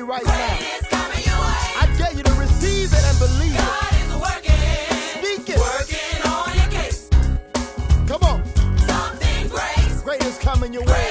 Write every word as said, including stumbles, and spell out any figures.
you right now. I dare you to receive it and believe it. God is working. Speak it. Working on your case. Come on. Something great. Great is coming your way.